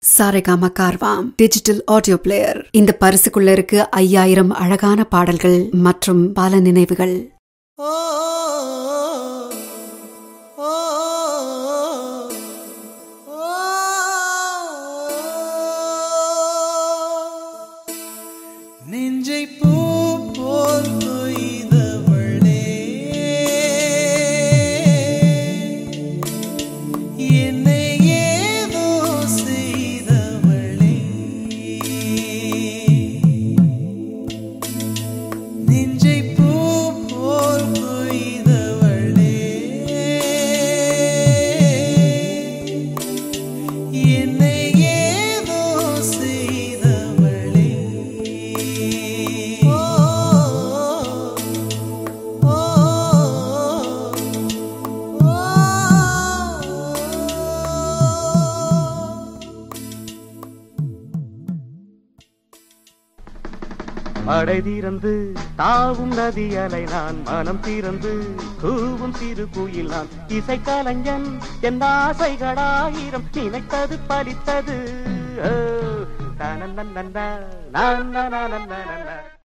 Saregama Carvaan digital audio player. இந்த பரிசுக்குள்ள இருக்கு 5000 அழகான பாடல்கள் மற்றும் பல நினைவுகள். நெஞ்சை பூ போல் கொய்தவளே, என்னை ஏதோ செய்தவளே, நெஞ்சை பூ போல் கொய்தவளே, என்னை ஏதோ செய்தவளே. மடை தீரந்து தாவும் நதி அலை நான், மனம் தீரந்து கூவும் சிறு குயில் நான், இசை கலைஞன் என் ஆசைகளாயிரம் நினைத்தது பலித்தது.